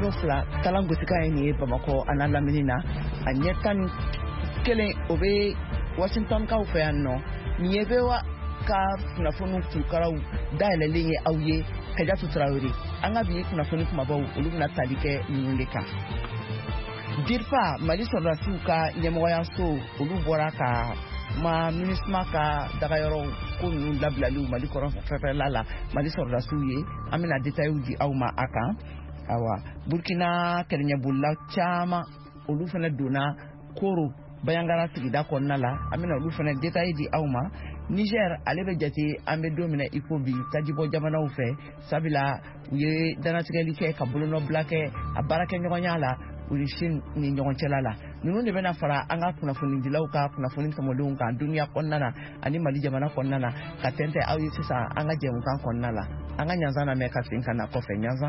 wolonfila kalan gosika ye nin ye Bamakɔ a n'a lamini na a ɲɛ 11 o bɛ Washingtonkaw fɛ yan nɔ nin ye VOA ka kunnafoni kurukaraw dayɛlɛlen ye aw ye Kadiatu Tarawele an ka bi kunnafoni kumabaw olu bɛna tali kɛ ninnu de kan. DIRPA Mali sɔrɔdasiw ka ɲɛmɔgɔyaso olu bɔra ka ma MINUSMA ka dagayɔrɔ ko ninnu labilaliw Mali kɔrɔnfɛla la Mali sɔrɔdasiw ye an bɛna détails di aw ma a kan. Awa Burkina kɛlɛɲɛbolila caman olu fana donna Koro Bayangara sigida kɔnɔna la an bɛna olu fana détails di aw ma. Niger ale bɛ jate an bɛ don minɛ iko bi tajibɔ jamanaw fɛ sabila u ye danatigɛli kɛ ka bolonɔbila kɛ a baarakɛɲɔgɔnya la u ni Chine ni ɲɔgɔn cɛla la ninnu de bɛna fara an ka kunnafonidilaw ka kunnafoni tɔmɔdenw kan duniya kɔnɔna na ani Mali jamana kɔnɔna na ka tɛntɛn aw ye sisan an ka jɛmukan kɔnɔna la an ka ɲanzan lamɛn ka segin ka na kɔfɛ ɲanzan.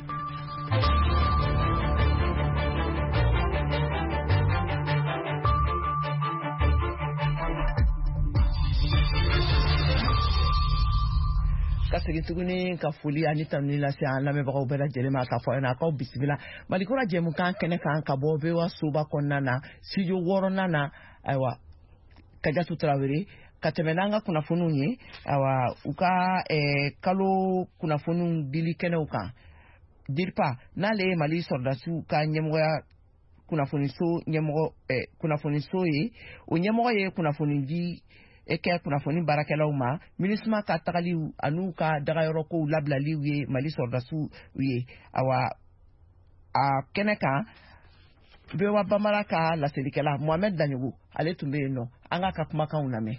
Ka segin tuguni ka foli ani tanuni lase an lamɛnbagaw bɛɛ lajɛlen ma k'a fɔ aw bisimila Malikura jɛmukan kɛnɛ kan ka bɔ VOA soba kɔnɔna na studio 6nan na ayiwa Kadiatu Tarawele ka tɛmɛ n'an ka kunnafoniw ye ayiwa u ka kalo kunnafoniw dili kɛnɛw kan DIRPA n'ale ye Mali sɔrɔdasiw ka ɲɛmɔgɔya kunnafoniso ye o ɲɛmɔgɔ ye kunnafoni di kɛ kunnafoni baarakɛlaw ma MINUSMA ka tagaliw an'u ka dagayɔrɔkow labilaliw ye Mali sɔrɔdasiw ye awa a kɛnɛ kan VOA Bambara ka laselikɛla Mohamed Danyogo ale tun bɛ yen nɔ an ka kumakanw lamɛn.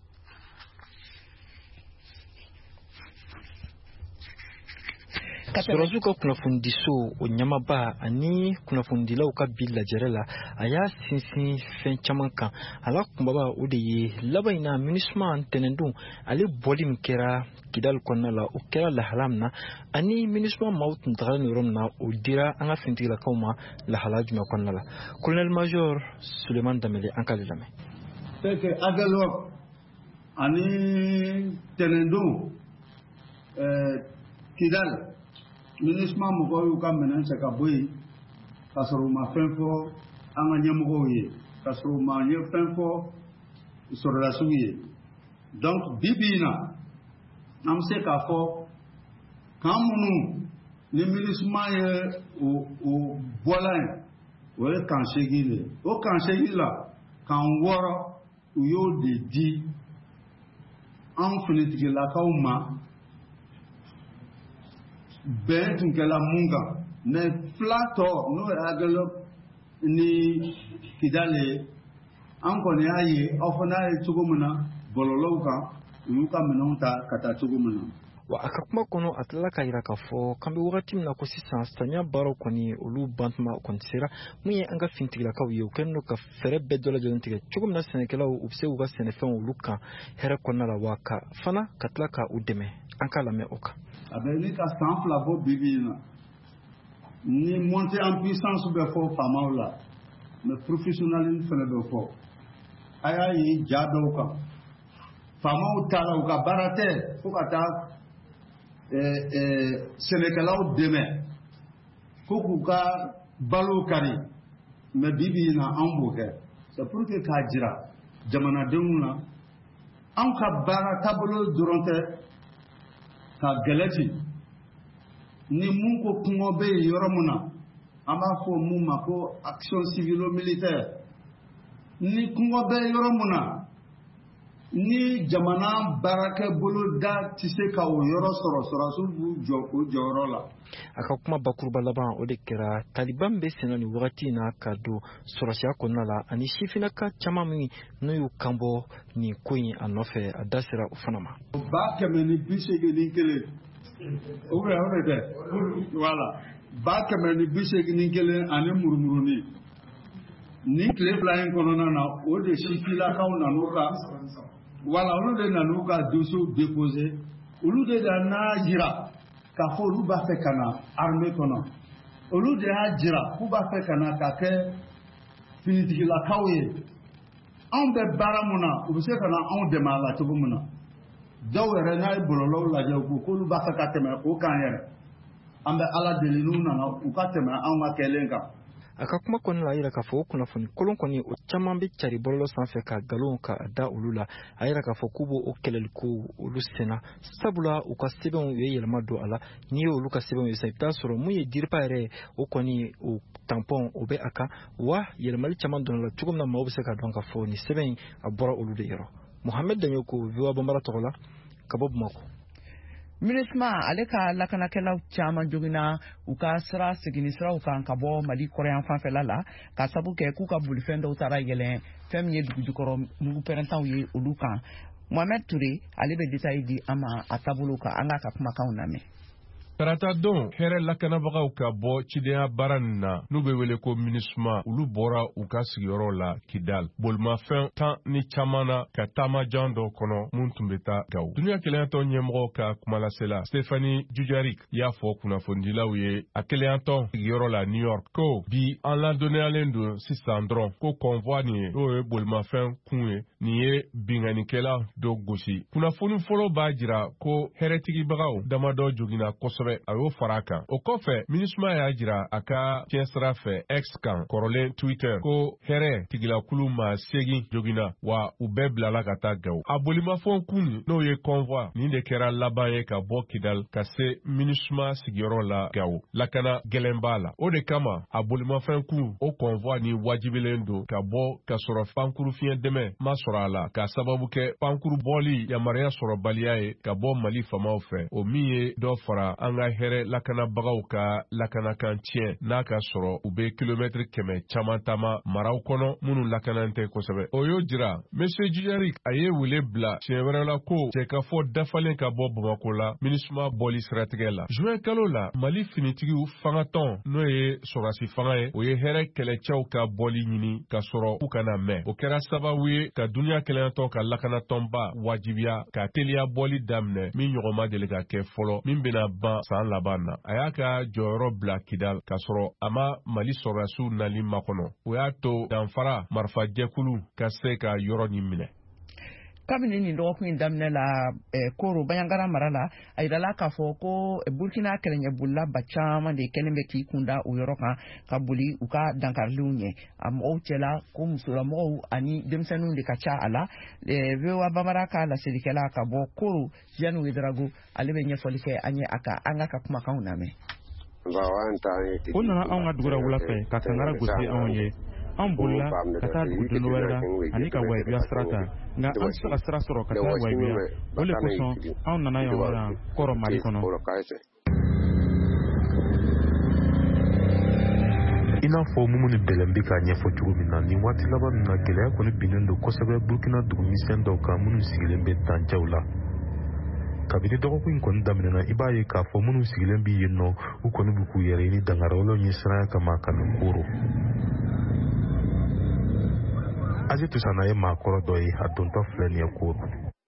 Sɔrɔdasiw ka kunnafonidiso o ɲamaba ani kunnafonidilaw ka bi lajɛrɛ la a y'a sinsin fɛn caman kan a la kunbaba o de ye laban in na MINUSMA ntɛnɛndon ale bɔli min kɛra Kidal kɔnɔna la o kɛra lahala min na ani MINUSMA maaw tun tagalen yɔrɔ min na o dira an ka fintigilakaw ma lahala jumɛn kɔnɔna la Colonel Major Suleiman Damele an k'ale lamɛn. C'est que Agalok ani ntɛnɛndon Kidal MINUSMA mɔgɔw y'u ka minɛn cɛ ka bɔ yen ka sɔrɔ u ma fɛn fɔ an ka ɲɛmɔgɔw ye ka sɔrɔ u ma fɛn fɔ sɔrɔdasiw ye donc bi bi in na an bɛ se k'a fɔ kan minnu ni MINUSMA ye o bɔla yen o ye kan 8 de o kan 8 la kan 6 u y'o de di an finitigilakaw ma bɛn tun kɛla mun kan mais fila tɔ n'o ye Agalok ni Kidal ye an kɔni y'a ye aw fana ye cogo min na bɔlɔlɔw kan u y'u ka minɛnw ta ka taa cogo min na. Wa a ka kuma kɔnɔ a tilala ka jira k'a fɔ k'an bɛ wagati min na ko sisan samiya baaraw kɔni olu bantuma kɔni sera mun ye an ka fintigilakaw ye u kɛlen don ka fɛɛrɛ bɛɛ dɔ lajɛlen tigɛ cogo min na sɛnɛkɛlaw u bɛ se u ka sɛnɛfɛnw olu kan hɛrɛ kɔnɔna la wa ka fana ka tila ka u dɛmɛ an k'a lamɛn o kan. A bɛ ni ka san 2 bɔ bi bi in na ni montée en puissance bɛ fɔ faamaw la mais professionnalisme fana bɛ fɔ a y'a ye ja dɔw kan faamaw taara u ka baara tɛ fo ka taa sɛnɛkɛlaw dɛmɛ ko k'u ka balo kari mais bi bi in na an b'o kɛ c'est pour que k'a jira jamanadenw na an ka baara taabolo dɔrɔn tɛ ka gɛlɛ ci ni mun ko kungɔ bɛ yen yɔrɔ min na an b'a fɔ mun ma ko action civilo-militaire ni kungɔ bɛ yɔrɔ min na ni jamana baarakɛ bolo da tɛ se ka o yɔrɔ sɔrɔ sɔrɔdasiw b'u jɔ o jɔyɔrɔ la. A ka kuma bakuruba laban o de kɛra Taliban bɛ senna ni wagati in na ka don sɔrɔsiya kɔnɔna la ani sifinnaka caman min n'u y'u kanbɔ nin ko in a nɔfɛ a da sera o fana ma. 181 o de tɛ voilà 181 ani murumurunin ni tile 2 in kɔnɔna na o de sifilakaw nan'u ka voilà olu de nan'u ka dossier déposé olu de n'a jira k'a fɔ olu b'a fɛ ka na armée kɔnɔ olu de y'a jira k'u b'a fɛ ka na ka kɛ finitigilakaw ye anw bɛ baara mun na u bɛ se ka na anw dɛmɛ a la cogo min na dɔw yɛrɛ n'a ye bɔlɔlɔw lajɛ u ko k'olu b'a fɛ ka tɛmɛ o kan yɛrɛ an bɛ ala deli n'u nana u ka tɛmɛ anw ka kɛlen kan. A ka kuma kɔni la a yira k'a fɔ o kunnafoni kolon kɔni o caman bɛ cari bɔlɔlɔ sanfɛ ka nkalon ka da olu la. A yira k'a fɔ k'u b'o kɛlɛliko olu senna sabula u ka sɛbɛnw ye yɛlɛma don a la. N'i ye olu ka sɛbɛnw ye sisan i bɛ taa sɔrɔ mun ye diriba yɛrɛ o kɔni o tampɔn o bɛ a kan wa yɛlɛmali caman donna la cogo min na maaw bɛ se ka dɔn k'a fɔ nin sɛbɛn in a bɔra olu de yɔrɔ. Mohamed Danyoko VOA Bambara tɔgɔ la ka bɔ Bamako. MINUSMA ale ka lakanakɛlaw caman joginna u ka sira segini siraw kan ka bɔ Mali kɔrɔyan fanfɛla la ka sabu kɛ k'u ka bolifɛn dɔw taara yɛlɛn fɛn min ye dugujukɔrɔ mugu pɛrɛntaw ye olu kan. Mohamed Touré ale bɛ détail di an ma a taabolo kan an ka kumakanw lamɛn. Tarata don hɛrɛ lakanabagaw ka bɔ cidenya baara nin na n'u bɛ wele ko MINUSMA olu bɔra u ka sigiyɔrɔ la Kidal. Bolimafɛn 10 ni caman na ka taamajan dɔ kɔnɔ mun tun bɛ taa Gawo. Duniya keleyantɔ ɲɛmɔgɔ ka kumalasela Stéphanie Dujarric y'a fɔ kunnafonidilaw ye a keleyantɔ sigiyɔrɔ la New York ko bi an ladɔnniyalen don sisan dɔrɔn ko convoi nin ye n'o ye bolimafɛn kun ye nin ye binganikɛla dɔ gosi. Kunnafoni fɔlɔ b'a jira ko hɛrɛtigibagaw damadɔ joginna kosɛbɛ a y'o fara kan. O kɔfɛ MINUSMA y'a jira a ka fiɲɛsira fɛ X kan kɔrɔlen Twitter ko hɛrɛ tigilakulu ma segin joginna wa u bɛɛ bilala ka taa Gawo. A bolimafɛn kun n'o ye convoi nin de kɛra laban ye ka bɔ Kidal ka se MINUSMA sigiyɔrɔ la Gawo. Lakana gɛlɛn b'a la. O de kama a bolimafɛn kun o convoi ni wajibilen don ka bɔ ka sɔrɔ pankuru fiɲɛ dɛmɛ ma sɔrɔ a la ka sababu kɛ pankuru bɔli yamaruya sɔrɔbaliya ye ka bɔ Mali famaw fɛ. O min ye dɔ fara an ka hɛrɛ lakanabagaw ka lakanakan tiɲɛ n'a ka sɔrɔ u bɛ kilomɛtiri 100 caman taama maraw kɔnɔ minnu lakanan tɛ kosɛbɛ. O y'o jira Monsieur Dujarric a ye wele bila tiɲɛ wɛrɛ la ko cɛkafɔ dafalen ka bɔ Bamako la MINUSMA bɔli siratigɛ la. Juin kalo la Mali finitigiw fangatɔn n'o ye sɔrɔdasi fanga ye o ye hɛrɛ kɛlɛcɛw ka bɔli ɲini ka sɔrɔ u kana mɛn. O kɛra sababu ye ka duniya keleyantɔ ka lakanatɔnba wajibiya ka teliya bɔli daminɛ min ɲɔgɔn ma deli ka kɛ fɔlɔ min bɛna ban san laban na. A y'a ka jɔyɔrɔ bila Kidal ka sɔrɔ a ma Mali sɔrɔdasiw nali makɔnɔ. O y'a to danfara marifajɛkulu ka se ka yɔrɔ nin minɛ. Kabini nin dɔgɔkun in daminɛ la Koro Banyankara mara la a yirala k'a fɔ ko Burkina kɛlɛɲɛbolila ba caman de kɛlen bɛ k'i kunda o yɔrɔ kan ka boli u ka dankariliw ɲɛ. A mɔgɔw cɛla ko musolamɔgɔw ani denmisɛnninw de ka ca a la. VOA Bambara ka laselikɛla ka bɔ Koro Jeanne Ouedraogo ale bɛ ɲɛfɔli kɛ an ye an ka kumakanw lamɛn. O nana anw ka dugura wula fɛ ka kangara gosi anw ye. An bolila ka taa dugudenw wɛrɛ la ani ka Wayibiya sira ta nka an tɛ se ka sira sɔrɔ ka taa Wayibiya o de kosɔn anw nana yan kɔrɔ Mali kɔnɔ. I n'a fɔ Mumu ni Bɛlɛn bɛ k'a ɲɛfɔ cogo min na nin waati laban ninnu na gɛlɛya kɔni binnen don kosɛbɛ Burkina dugumisɛn dɔw kan minnu sigilen bɛ dancɛw la. Kabini dɔgɔkun in kɔni daminɛna i b'a ye k'a fɔ minnu sigilen bɛ yen nɔ u kɔni bɛ k'u yɛrɛ ɲini dangarɔlaw ɲɛ siranya kama ka na Koro. Azitu Sana ye maakɔrɔ dɔ ye a dontɔ filɛ nin ye Koro.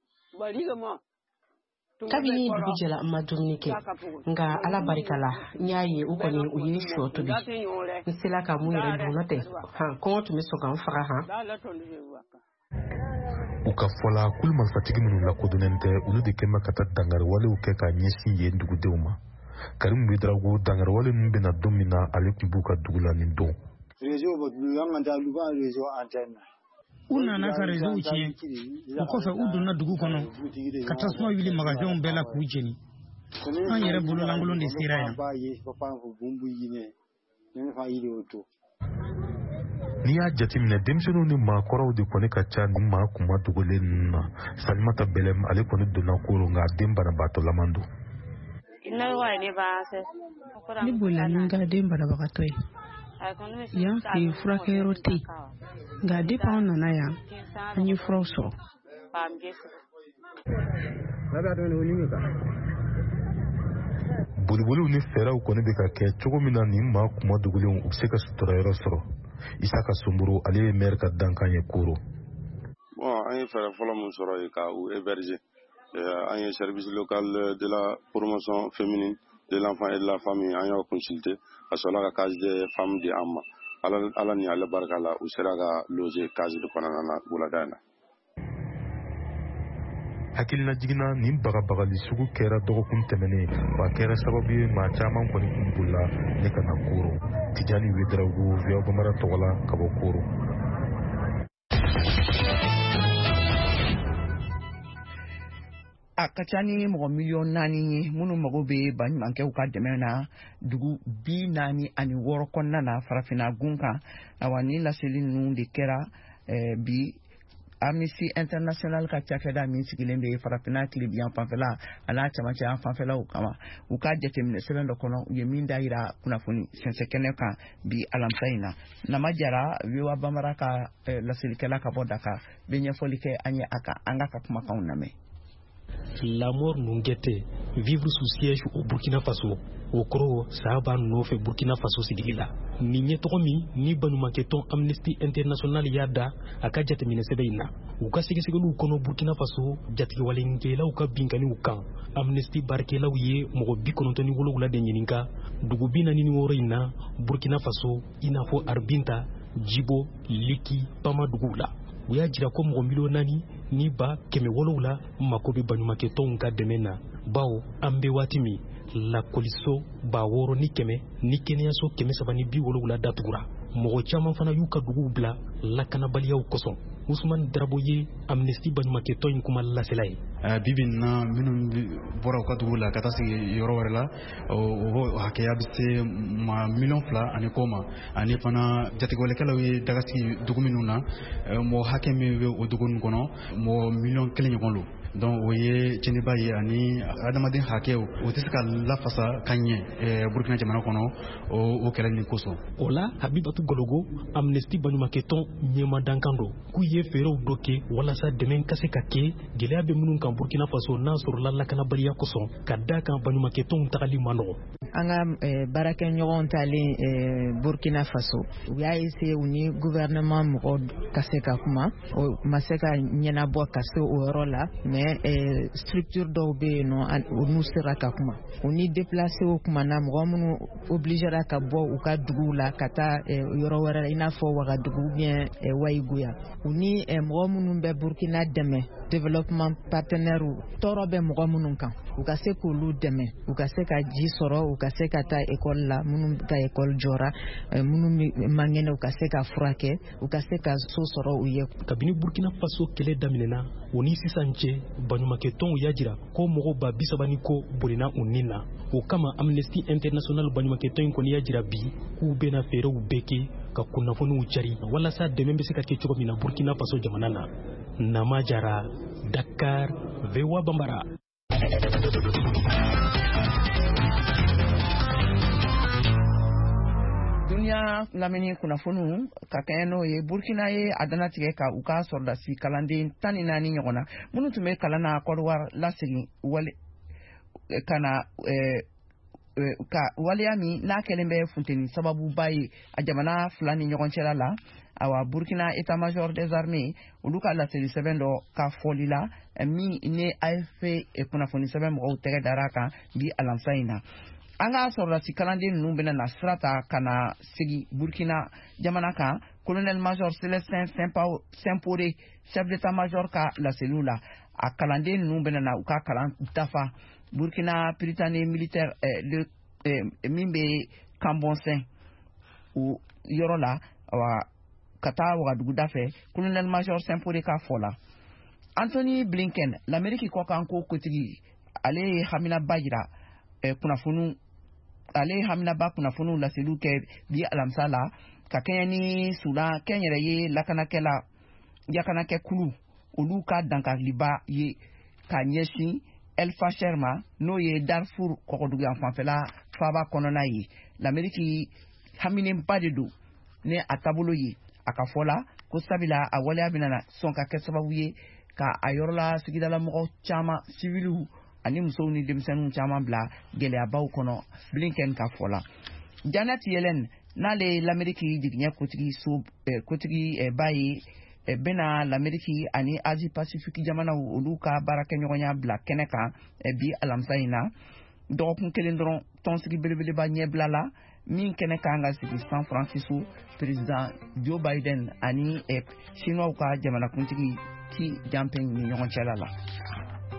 Kabini dugu jɛla an ma dumuni kɛ nka Ala barika la n y'a ye u kɔni u ye sɔ tobi n sela ka mun yɛrɛ dun tɛ kɔngɔ tun bɛ sɔn k'an faga U ka fɔ la kulu marifatigi minnu lakodɔnnen tɛ olu de kɛlen bɛ ka taa dangariwalew kɛ ka ɲɛsin yen dugudenw ma. Karim Ouedraogo dangariwale ninnu bɛna don min na ale tun b'u ka dugu la nin don. U nana ka réseau tiɲɛ o kɔfɛ u donna dugu kɔnɔ ka tasuma wuli magasinw bɛɛ la k'u jeni an yɛrɛ bololankolon de sera yan. N'i y'a jateminɛ denmisɛnninw ni maakɔrɔw de kɔni ka ca nin maa kuma dogolen ninnu na. Salimata Bɛlɛm ale kɔni donna Koro nka a den banabaatɔlaman don. Ne bolila ni n ka den banabagatɔ ye. Yan fɛ yen furakɛyɔrɔ tɛ yen nka depuis an nana yan an ye furaw sɔrɔ. Boliboliw ni fɛɛrɛw kɔni bɛ ka kɛ cogo min na nin maa kuma dogolenw u bɛ se ka suturayɔrɔ sɔrɔ. Isaka Somboro ale ye maire ka dankan ye Koro. An ye fɛɛrɛ fɔlɔ min sɔrɔ yen ka u héberger. An ye service local de la promotion féminine de l'enfant et de la famille an y'a consulter a sɔrɔla ka case de femme di an ma. Ala ni ale barika la u sera ka loger case de kɔnɔna na wulada in na. hakilina jiginna nin bagabagali sugu kɛra dɔgɔkun tɛmɛnen wa kɛra sababu ye maa caman kɔni kun bolila ne ka na Koro. Tijani Wederawogo, VOA Bambara tɔgɔ la ka bɔ Koro. A ka ca ni mɔgɔ miliyɔn 4 ye minnu mago bɛ baɲumankɛw ka dɛmɛ na dugu 46 kɔnɔna na farafinna gun kan. Awa ni laseli ninnu de kɛra bi Amnesty International ka cakɛda min sigilen bɛ farafinna tilibiyan fanfɛla a n'a cɛmancɛ fanfɛlaw kama. U ka jateminɛ sɛbɛn dɔ kɔnɔ u ye min da yira kunnafoni sɛnsɛnkɛnɛ kan bi alamisa in na. Nama Jara VOA Bambara ka laselikɛla ka bɔ Dakar bɛ ɲɛfɔli kɛ an ye a kan an ka kumakanw lamɛn. La mort Nungete, vivre sous siège au Burkina Faso, au Koro, Sahaba Nofe Burkina Faso Sidigila. Ni nyetomi, ni banumaketon Amnesty International Yada, aka jatemine sebeina. Uka segesegelu kono Burkina Faso, jatiwalengela uka binkani ukan. Amnesty barkela uye, mogo bikonontoni wologula denyeninka, dugubina nini worina, Burkina Faso, inafo Arbinta, Jibo, Liki, Pama Dugula. Uya jira ko mɔgɔ miliyɔn 4 ni ba 700 mako bɛ baɲumankɛtɔnw ka dɛmɛ na bawo an bɛ waati min lakɔliso 600 ni 100 ni kɛnɛyaso 370 datugura. Mɔgɔ caman fana y'u ka duguw bila lakanabaliyaw kosɔn. Usman Darabo ye Amnesty baɲumankɛtɔn in kuma lasela ye. Bibi na minnu bɔra u ka dugu la ka taa sigi yɔrɔ wɛrɛ la o hakɛya bɛ se ma 2 million ani kɔ ma ani fana jatigɛwalekɛlaw ye daga sigi dugu minnu na mɔgɔ hakɛ min bɛ o dugu ninnu kɔnɔ mɔgɔ 1 million ɲɔgɔn lo. Donc o ye cɛniba ye ani adamaden hakɛw o tɛ se ka lafasa ka ɲɛ Burkina jamana kɔnɔ o kɛlɛ nin kosɔn. O la Habibatu Gologo Amnesty baɲumankɛtɔn ɲɛmadankan don k'u ye fɛɛrɛw dɔ kɛ walasa dɛmɛ ka se ka kɛ gɛlɛya bɛ minnu kan Burkina Faso n'a sɔrɔla lakanabaliya kosɔn ka da kan baɲumankɛtɔnw tagali man nɔgɔ. An ka baarakɛɲɔgɔn talen Burkina Faso u y'a essayer u ni gouvernement mɔgɔw ka se ka kuma o ma se ka ɲɛnabɔ ka se o yɔrɔ la mais structure dɔw bɛ yen nɔ u n'u sera ka kuma u ni déplacé o kuma na mɔgɔ minnu obligera ka bɔ u ka duguw la ka taa yɔrɔ wɛrɛ la i n'a fɔ Wagadugu bien Wayiguya u ni mɔgɔ minnu bɛ Burkina dɛmɛ développement partenaire tɔɔrɔ bɛ mɔgɔ minnu kan u ka se k'olu dɛmɛ u ka se ka ji sɔrɔ u ka se ka taa école la minnu ka école jɔra minnu man kɛnɛ u ka se ka furakɛ u ka se ka so sɔrɔ u ye. Kabini Burkina Faso kɛlɛ daminɛna o ni sisan cɛ baɲumankɛtɔnw y'a jira ko mɔgɔ ba 30 ko bolina u nin na o kama Amnesty International baɲumankɛtɔn in kɔni y'a jira bi k'u bɛna fɛɛrɛw bɛɛ kɛ ka kunnafoniw cari walasa dɛmɛ bɛ se ka kɛ cogo min na Burkina Faso jamana na. Nama Jara, Dakar, VOA Bambara. Dunia lamini kunnafoniw ka kɛɲɛ n'o ye Burkina ye a dana tigɛ ka u ka sɔrɔdasi kalanden 14 ɲɔgɔn na minnu tun bɛ kalan na Côte d'Ivoire lasegin ka na ka waleya min n'a kɛlen bɛ funteni sababuba ye a jamana 2 ni ɲɔgɔn cɛla la. Awa Burkina état-major des armées olu ka laseli sɛbɛn dɔ ka fɔli la min ni AFP kunnafoni sɛbɛn mɔgɔw tɛgɛ dara kan bi alamisa in na. An ka sɔrɔdasi kalanden ninnu bɛna na sira ta ka na segi Burkina jamana kan colonel major Célestin Saint-Poré chef d'état-major ka laseliw la a kalanden ninnu bɛna na u ka kalan dafa Burkina Prytanée militaire min bɛ Kambonsɛn o yɔrɔ la awa ka taa Wagadugu da fɛ colonel major Saint-Poré ka fɔ la. Anthony Blinken l'Amérique kɔkan ko kotigi ale ye haminaba jira kunnafoniw laseliw kɛ bi alamisa la ka kɛɲɛ ni Sudan kɛnyɛrɛye lakanakɛ kulu olu ka dankariba ye ka ɲɛsin El Fasher ma n'o ye Darfour kɔgɔduguyan fanfɛla faaba kɔnɔna ye. L'Amérique hamineba de don ne a taabolo ye a ka fɔ la ko sabila a waleya bɛna na sɔn ka kɛ sababu ye ka a yɔrɔ la sigidala mɔgɔw caman civiliw ani musow ni denmisɛnninw caman bila gɛlɛyabaw kɔnɔ Blinken ka fɔ la. Janet Yellen n'ale l'Amérique jigiɲɛ kotigi ba ye bɛna l'Amérique ani Asie Pacifique jamanaw olu ka baarakɛɲɔgɔnya bila kɛnɛ kan bi alamisa in na dɔgɔkun kelen dɔrɔn tɔnsigi belebeleba ɲɛbila la min kɛnɛ kan ka sigi San Francisco président Joe Biden ani Chinois ka jamanakuntigi Xi Jinping ni ɲɔgɔn cɛla la.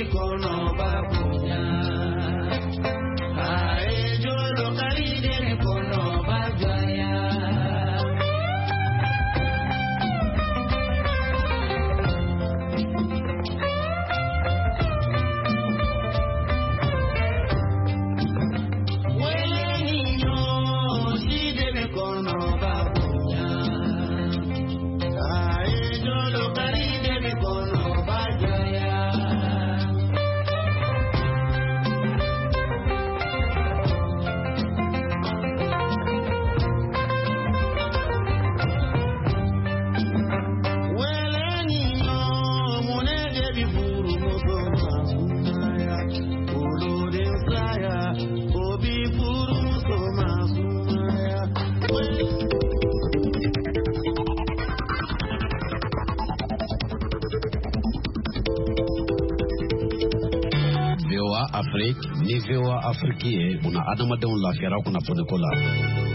Afrique ni VOA Afrique una adamadenw lafiyara kunnafoni ko la.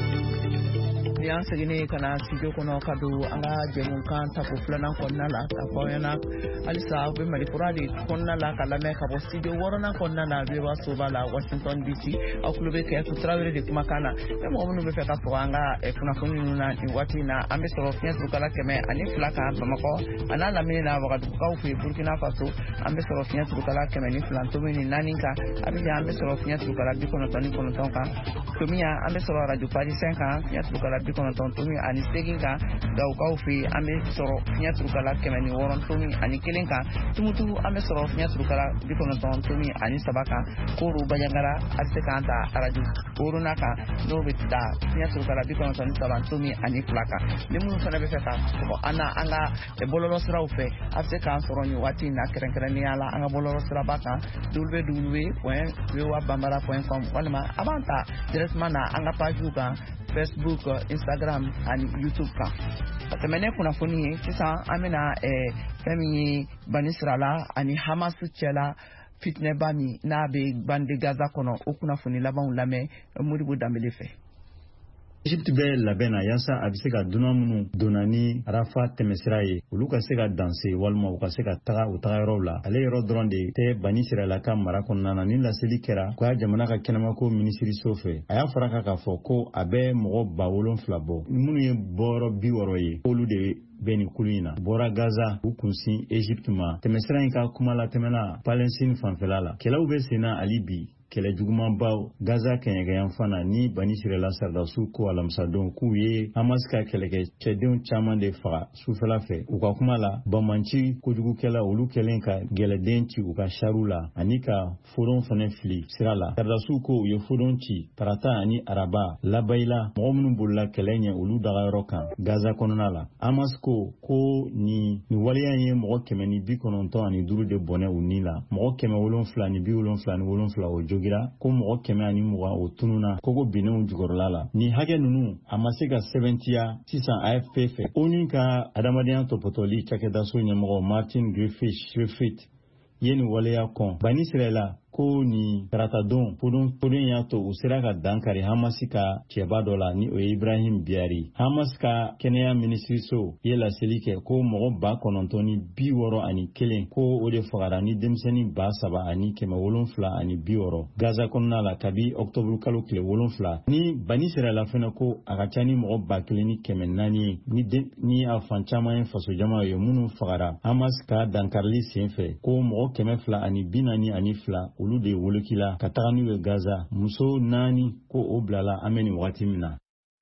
Ni an segine kana studio kono kadu anga jemu kan ta ko flana konna la ta ko yana alisa be mari puradi konna la kala me ka bo studio worona konna la be wa so bala Washington DC au klube ke ku travele de kumakana e mo no be fe ka so anga e kuna funi nuna ni wati na ambe so fias bukala keme ani flaka bamako ana la mini na wa ka fu Burkina Faso ambe so fias bukala keme ni flanto ni naninka abi ambe so fias bukala bi kono tani kono tonka tumia ambe so radio Paris 5 fias bukala kono tontumi ani steginka da ukaufi ame soro nya trukala kemeni woron tumi ani kilinka tumutu ame soro nya trukala bikono tontumi ani sabaka kuru banyangara asekanta araju urunaka no bita nya trukala bikono tontumi ani plaka limu sana befeta ko ana anga e bololo sraufe asekan soroni wati na kerenkereni ala anga bololo srabaka www.wewabambara.com walma abanta directement na anga pajuka Facebook, Instagram and YouTube ka. Atemene kuna funi sisa amena femi banisrala ani Hamas chela fitne bami na be bande Gaza kono okuna funi laban lame muribu dambelefe. Egypte bɛ labɛn na yaasa a bɛ se ka dunan minnu donna ni Rafa tɛmɛsira ye olu ka se ka danse walima u ka se ka taga u tagayɔrɔw la ale yɔrɔ dɔrɔn de tɛ Bani Israɛl ka mara kɔnɔna na ni laseli kɛra ko a jamana ka kɛnɛmako minisiriso fɛ a y'a fara k'a fɔ ko a bɛ mɔgɔ 7,000 bɔ minnu ye bɔyɔrɔ 60 ye olu de bɛ nin kulu in na bɔra Gaza u kunsin Egypte ma tɛmɛsira in ka kuma la tɛmɛna Palestine fanfɛla la kɛlɛw bɛ sen na hali bi kɛlɛ jugumanbaw Gaza kɛɲɛkɛyan fana ni Bani Israɛl sardasiw ko alamisadon k'u ye Hamas ka kɛlɛkɛcɛdenw caman de faga sufɛla fɛ u ka kuma la bamanci kojugukɛla olu kɛlen ka gɛlɛden ci u ka chariw la ani ka fodon fana fili sira la sardasiw ko u ye fodon ci tarata ani araba labayila mɔgɔ minnu bolila kɛlɛ ɲɛ olu dagayɔrɔ kan Gaza kɔnɔna la Hamas ko ni waleya ye mɔgɔ 195 de bɔnɛ u ni la mɔgɔ 777 o jogira ko mɔgɔ 120 o tununa kogo binenw jugɔrɔla la ni hakɛ ninnu a ma se ka sɛbɛntiya sisan AFP fɛ ONU ka adamadenya tɔpɔtɔli cakɛdaso ɲɛmɔgɔ Martin Griffith ye ni waleya kɔn Bani Israɛl ko ni taratadon fodon y'a to u sera ka dankari Hamas ka cɛba dɔ la ni o ye Ibrahim Biari Hamas ka kɛnɛya minisiriso ye laseli kɛ ko mɔgɔ 961 ko o de fagara ni denmisɛnnin 7,760 Gaza kɔnɔna la kabi octobre kalo tile 7 ni Bani Israɛl fana ko a ka ca ni mɔgɔ 1,400 ni a fan caman ye fasojama ye minnu fagara Hamas ka dankarili senfɛ ko mɔgɔ 242 olu de wolokila ka taga n'u ye Gaza muso 4 ko o bilala an bɛ nin wagati min na.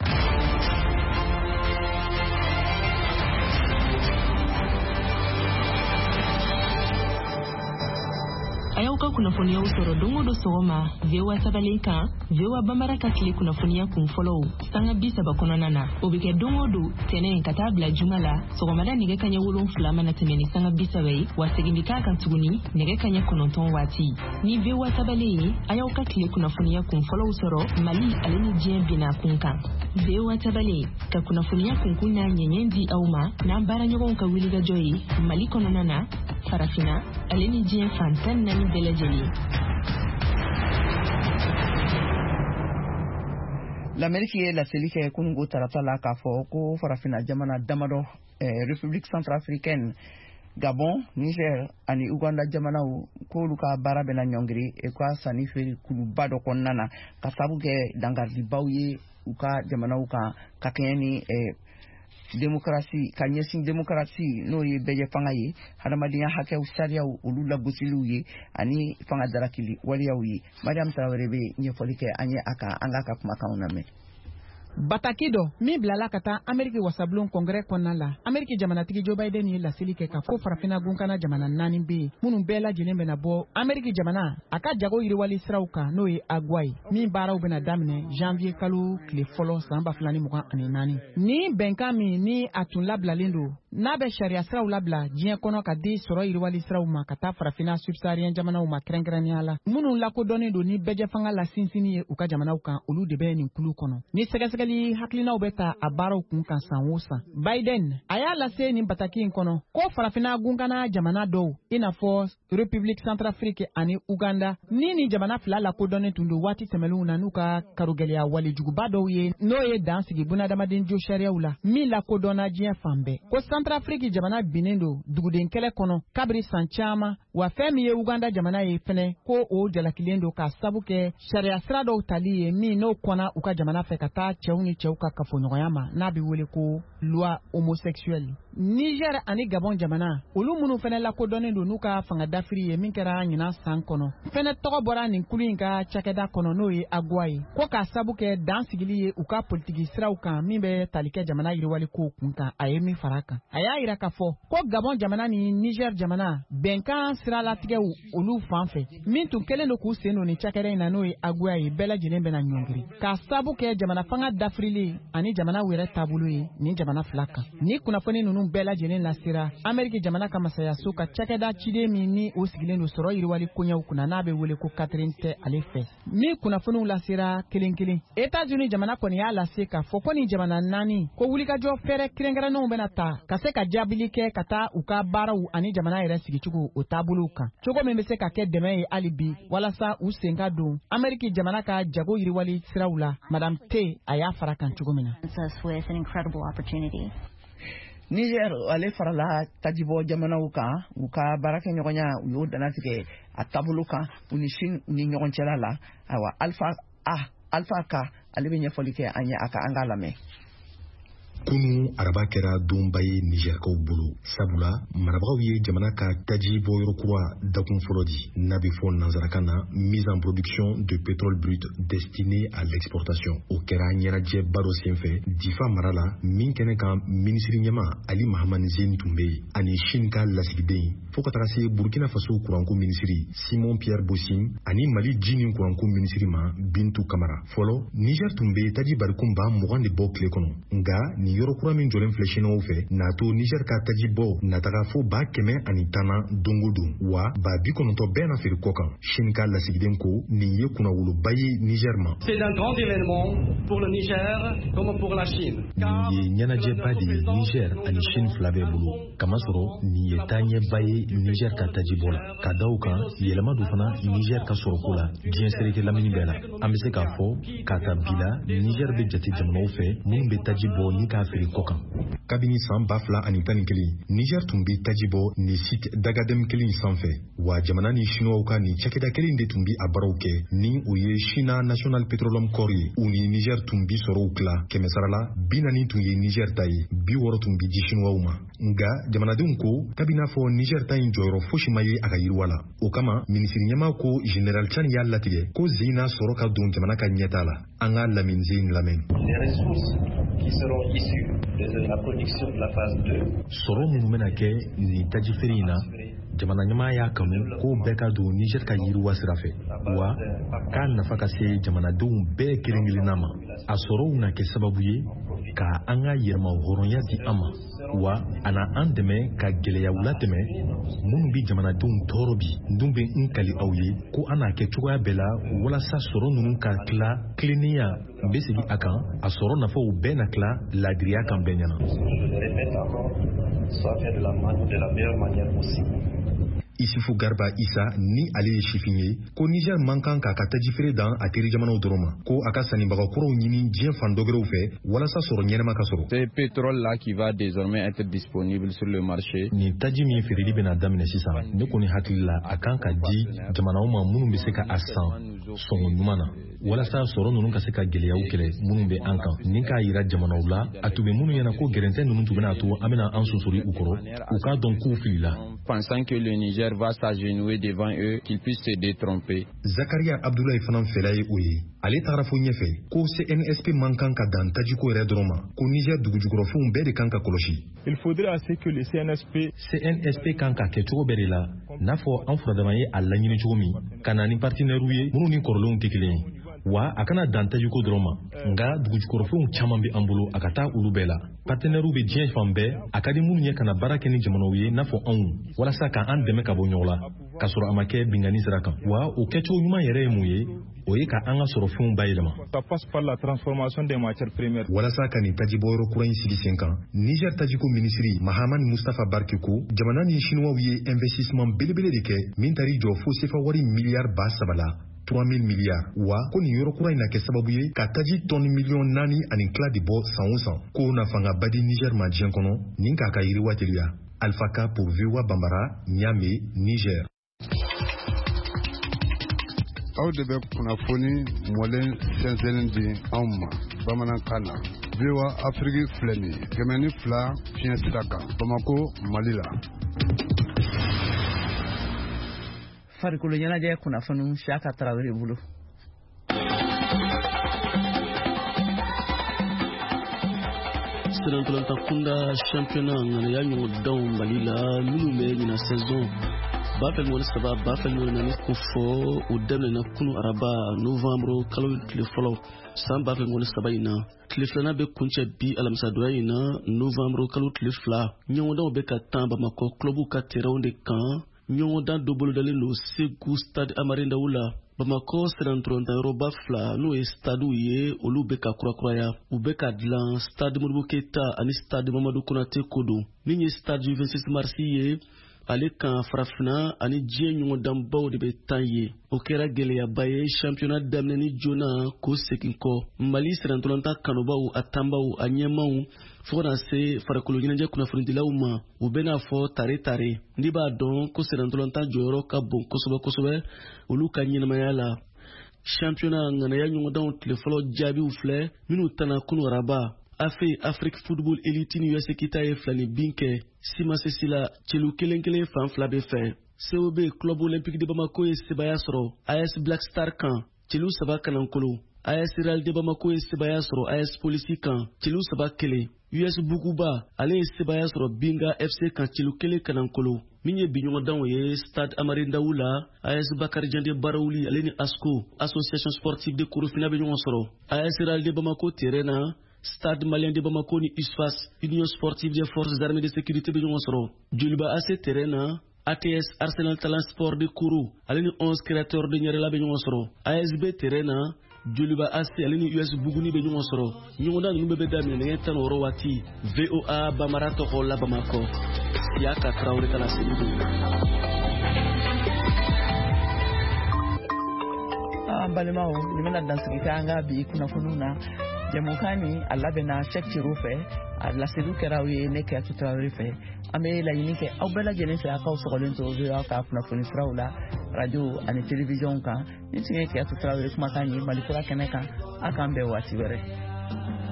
Ayaw ka kunnafoniya sɔrɔ dongo do sɔgɔma VOA sabalen kan VOA Bambara ka tile kunnafoniya kun fɔlɔw sanga 30 kɔnɔna na o bɛ kɛ dongo do tɛnɛ ka taa bila juma la sɔgɔmada nɛgɛ kanɲɛ 7 mana tɛmɛ ni sanga 30 ye wa segin bɛ k'a kan tuguni nɛgɛ kanɲɛ 9 waati ni VOA sabalen ye ayaw ka tile kunnafoniya kun fɔlɔw sɔrɔ Mali ale ni diɲɛ bina kun kan VOA sabalen ka kunnafoniya kunkun n'a ɲɛɲɛ di aw ma n'an baaraɲɔgɔnw ka wulikajɔ ye Mali kɔnɔna na farafina ale ni diɲɛ fantan naani bɛɛ lajɛlen. L'Amérique ye laseli kɛ kunungo tarata la k'a fɔ ko farafina jamana damadɔ République centrafricaine Gabon, Niger ani Uganda jamanaw k'olu ka baara bɛna ɲɔngiri ka sanni feere kuluba dɔ kɔnɔna na ka sabu kɛ dangardibaw ye u ka jamanaw kan ka kɛɲɛ ni démocratie ka ɲɛsin démocratie n'o ye bɛɛ fanga ye hadamadenya hakɛw sariyaw olu lagosiliw ye ani fanga darakili waliyaw ye. Mariam Traoré bɛ ɲɛfɔli kɛ an ye an ka kumakanw lamɛn. Bataki dɔ min bilala ka taa Ameriki wasablon kɔngɛrɛ kɔnɔna la, Ameriki jamanatigi Joe Biden ye laseli kɛ ka ko farafina gunkana jamana 4 bɛ yen minnu bɛɛ lajɛlen bɛna bɔ Ameriki jamana a ka jago yiriwali siraw kan n'o ye Agua ye min baaraw bɛna daminɛ janvier kalo tile fɔlɔ san 2024. Ni bɛnkan min ni a tun labilalen don n'a bɛ sariya siraw labila diɲɛ kɔnɔ ka di sɔrɔ yiriwali siraw ma ka taa farafina subsaharien jamanaw ma kɛrɛnkɛrɛnnenya la minnu lakodɔnnen don ni bɛjɛ fanga la sinsinni ye u ka jamanaw kan olu de bɛ nin kulu kɔnɔ. Ni sɛgɛsɛgɛli hakilinaw bɛ ta a baaraw kun kan san o san. Biden a y'a lase nin bataki in kɔnɔ ko farafina gunkana jamana dɔw i n'a fɔ République Centrafrique ani Uganda ni nin jamana fila lakodɔnnen tun don waati tɛmɛlenw na n'u ka karogɛlɛya walijuguba dɔw ye n'o ye dan sigi bunadamaden jo sariyaw la min lakodɔnna diɲɛ fan bɛɛ. Ko Centrafrique jamana binnen don duguden kɛlɛ kɔnɔ kabiri san caman wa fɛn min ye Uganda jamana ye fɛnɛ ko o jalakilen don ka sabu kɛ sariya sira dɔw tali ye min n'o kɔnna u ka jamana fɛ ka taa cɛw ni cɛw ka kafoɲɔgɔnya ma n'a bɛ wele ko loi homosexuelle. Niger ani Gabon jamana olu minnu fɛnɛ lakodɔnnen don n'u ka fanga dafiri ye min kɛra ɲinan san kɔnɔ fɛnɛ tɔgɔ bɔra nin kulu in ka cakɛda kɔnɔ n'o ye Agua ye ko k'a sabu kɛ dan sigili ye u ka politiki siraw kan min bɛ tali kɛ jamana yiriwali ko kun kan a ye min fara kan. A y'a yira k'a fɔ ko Gabon jamana ni Niger jamana bɛnkan siralatigɛw olu fan fɛ min tun kɛlen don k'u sen don nin cakɛda in na n'o ye Agua ye bɛɛ lajɛlen bɛna ɲɔngiri k'a sabu kɛ jamana fanga dafirili ani jamana wɛrɛ taabolo ye nin jamana fila kan. Ni kunnafoni ninnu bɛɛ lajɛlen lasera Ameriki jamana ka masayaso ka cakɛda ciden min ni o sigilen don sɔrɔ yiriwali koɲɛw kunna n'a bɛ wele ko Catherine tɛ ale fɛ. Min kunnafoniw lasera kelen kelen. États-Unis jamana kɔni y'a lase k'a fɔ ko nin jamana 4 ko wulikajɔ fɛrɛ kɛrɛnkɛrɛnnenw bɛna ta ka se ka jaabili kɛ ka taa u ka baaraw ani jamana yɛrɛ sigicogo o taabolow kan. Cogo min bɛ se ka kɛ dɛmɛ ye hali bi walasa u sen ka don Ameriki jamana ka jago yiriwali siraw la. Madame T a y'a fara kan cogo min na. Niger ale farala tajibɔ jamanaw kan u ka baarakɛ ɲɔgɔnya u y'o danatigɛ a taabolo kan u ni Chine ni ɲɔgɔn cɛla la. Ayiwa Alpha ka ale bɛ ɲɛfɔli kɛ an ye an k'a lamɛn. Kunu araba kɛra donba ye Nigerkaw bolo sabula marabagaw ye jamana ka taji bɔyɔrɔ kura dakun fɔlɔ di n'a bɛ fɔ nanzarakan na mise en production de pétrole brut destiné à l'exportation. O kɛra ɲɛnajɛ baro senfɛ Difa mara la min kɛnɛ kan minisiri ɲɛma Ali Mahamani Zeni tun bɛ yen ani Chine ka lasigiden fo ka taga se Burkina Faso kuranko minisiri Simon Pierre Bossine ani Mali jinin kuranko minisiri ma Bintu Kamara. Fɔlɔ Niger tun bɛ taji barikunba 20 de bɔ tile kɔnɔ nka ni yɔrɔ kura min jɔlen filɛ Chinois fɛ n'a to Niger ka taji bɔ nataga fo 110 don o don wa 90 bɛɛ na feere kɔ kan. Chine ka lasigiden ko nin ye kunnawoloba ye Niger ma. C'est un grand événement pour le Niger comme pour la Chine. Nin ye ɲɛnajɛba de ye Niger ani Chine fila bɛɛ bolo kamasɔrɔ nin ye taaɲɛba ye Niger ka taji bɔ la ka da o kan yɛlɛma do fana Niger ka sɔrɔko la diɲɛ sereke lamini bɛɛ la. An bɛ se k'a fɔ ka ta bi la Niger bɛ jate jamanaw fɛ minnu bɛ taji bɔ ni k'a feere kɔ kan. Kabini san 2011 Niger tun bɛ taji bɔ ni site dagadem kelen sanfɛ wa jamana ni Chinois ka ni cakɛda kelen de tun bɛ a baaraw kɛ ni o ye China National Petroleum Corps ye u ni Niger tun bɛ sɔrɔw tila 100 sara la 40 tun ye Niger ta ye 60 tun bɛ di Chinois ma nka jamanadenw ko kabini n'a fɔ Niger ta in jɔyɔrɔ fosi ma ye a ka yiriwa la o kama minisiri ɲɛma ko General Chani y'a latigɛ ko Zeyina sɔrɔ ka don jamana ka ɲɛta la an ka lamɛn Zeyin lamɛn. Les ressources qui seront issues de la production de la phase 2 sɔrɔ minnu bɛna kɛ nin taji feere in na jamana ɲɛmaa y'a kanu ko bɛɛ ka don Niger ka yiriwa sira fɛ wa k'a nafa ka se jamanadenw bɛɛ kelen-kelenna ma a sɔrɔw na kɛ sababu ye ka an ka yɛrɛma hɔrɔnya di an ma wa a na an dɛmɛ ka gɛlɛyaw latɛmɛ minnu bɛ jamanadenw tɔɔrɔ bi n dun bɛ n kali aw ye ko an n'a kɛ cogoya bɛɛ la walasa sɔrɔ ninnu ka tila tilennenya n bɛ segin a kan a sɔrɔ nafaw bɛɛ na tila laadiriya kan bɛɛ ɲɛna. Issoufou Garba Issa ni ale ye sifin ye ko Niger man kan k'a ka taji feere dan a teri jamanaw dɔrɔn ma ko a ka sannibaga kuraw ɲini diɲɛ fan dɔgɛrɛw fɛ walasa sɔrɔ ɲɛnama ka sɔrɔ. Ce pétrole là qui va désormais être disponible sur le marché. Ni taji min feereli bɛna daminɛ sisan ne kɔni hakili la a kan ka di jamanaw ma minnu bɛ se ka a san sɔngɔ ɲuman na walasa sɔrɔ ninnu ka se ka gɛlɛyaw kɛlɛ minnu bɛ an kan ni k'a yira jamanaw la a tun bɛ minnu ɲɛna ko gɛrɛntɛ ninnu tun bɛna to an bɛna an sonsori u kɔrɔ u k'a dɔn k'u filila. Pensant que le Niger va s'agenouiller devant eux, qu'ils puissent se détromper. Zakaria Abdoulaye fana fɛla ye o ye ale tagara fo ɲɛfɛ ko CNSP man kan ka dan tajiko yɛrɛ dɔrɔn ma ko Niger dugujukɔrɔfɛnw bɛɛ de kan ka kɔlɔsi. Il faudrait assez que le CNSP kan ka kɛ cogo bɛɛ de la n'a fɔ an furadama ye a laɲini cogo min ka na ni partenaires ye minnu ni kɔrɔlenw tɛ kelen ye wa a kana dan tajiko dɔrɔn ma nka dugujukɔrɔfɛnw caman bɛ an bolo a ka taa olu bɛɛ la partenaires bɛ diɲɛ fan bɛɛ a ka di minnu ye ka na baara kɛ ni jamanaw ye n'a fɔ anw walasa ka an dɛmɛ ka bɔ ɲɔgɔn la k'a sɔrɔ a ma kɛ bingani sira kan wa o kɛcogo ɲuman yɛrɛ ye mun ye o ye ka an ka sɔrɔ fɛnw bayɛlɛma. Walasa ka nin tajibɔyɔrɔ kura in sigi sen kan Niger tajiko minisiri Mahamani Mustapha Barke ko jamana ni chinois ye investissement belebele de kɛ min tari jɔ fo sefa wari miliyari 3,000 la 3,000 miliyari wa ko nin yɔrɔ kura in na kɛ sababu ye ka taji tɔni miliyɔn 4 ani tila de bɔ san o san ko nafanga badi Niger ma diɲɛ kɔnɔ nin k'a ka yiriwa teliya. Alpha K pour VOA Bambara, Niamey, Niger. Aw de bɛ kunnafoni mɔlen sɛnsɛnnin di anw ma bamanankan na VOA Afrique filɛ nin ye 102 fiɲɛ sira kan Bamako Mali la. Farikolo ɲɛnajɛ kunnafoni Siaka Tarawele bolo. Sirankolonta kunda championnat ŋaniya ɲɔgɔn danw Mali la minnu bɛ ɲina saison Bafel Moni Saba Bafel Moni Nani Kofo o daminɛna kunu araba novembre kalo tile fɔlɔ san Bafel Moni Saba in na tile filanan bɛ kuncɛ bi alamisadonya in na novembre kalo tile 2 ɲɔgɔndanw bɛ ka tan Bamakɔ clubu ka terrain de kan ɲɔgɔndan dɔ bolodalen don Segu stade Amari Ndaw la Bamako sirantoronta yɔrɔba 2 n'o ye stade ye olu bɛ ka kurakuraya u bɛ ka dilan stade Modibo Keita ani stade Mamadou Konate ko don min ye stade 26 mars ye ale kan farafina ani diɲɛ ɲɔgɔndanbaw de bɛ tan ye o kɛra gɛlɛyaba ye championnat daminɛni joona k'o segin kɔ Mali sirantoronta kanubaw a tanbaw a ɲɛmaw fo kana se farikolo ɲɛnajɛ kunnafonidilaw ma u bɛna fɔ tare ni b'a dɔn ko sirantoronta jɔyɔrɔ ka bon kosɛbɛ olu ka ɲɛnamaya la championnat ŋaniya ɲɔgɔndanw tile fɔlɔ jaabiw filɛ minnu tana kunu araba AFE Afrique Football Elite ni USA kita ye filani bin kɛ Simasesi la celu kelen fan fila bɛ fɛ COB Club Olympique de Bamako ye sebaya sɔrɔ AS Black Star kan celu 3 kanankolo AS Real de Bamako ye sebaya sɔrɔ AS Police kan celu 3 kelen US Bukuba ale ye sebaya sɔrɔ Binga FC kan celu 1 kanankolo min ye biɲɔgɔndanw ye stade Amari Ndaw la AS Bakari Jande Barawuli ale ni ASCO Association Sportive de Korofina bɛ ɲɔgɔn sɔrɔ AS Real de Bamako terrain na Stade Malien de Bamako ni USFAS Union Sportive des Forces Armées de Sécurité bɛ ɲɔgɔn sɔrɔ Joliba AC terrain na ATS Arsenal Talent Sport de Kourou ale ni 11 créateurs de Nyarela bɛ ɲɔgɔn sɔrɔ ASB terrain na Joliba AC ale ni US Buguni bɛ ɲɔgɔn sɔrɔ ɲɔgɔndan ninnu bɛ daminɛ nɛgɛ 10 wɔɔrɔ waati VOA Bambara tɔgɔ la Bamako Siaka Tarawele kana Segu balimaw ni bɛna dansigi kɛ an ka bi kunnafoniw na Jamukani a labɛnna Cheikh Thierno fɛ a laseliw kɛra aw ye ne Kiyatu Tarawele fɛ an bɛ laɲini kɛ aw bɛɛ lajɛlen fɛ a k'aw sɔgɔlen to VOA ka kunnafoni siraw la radio ani télévision kan ni tun ye Kiyatu Tarawele kumakan ye Mali kura kɛnɛ kan a k'an bɛn waati wɛrɛ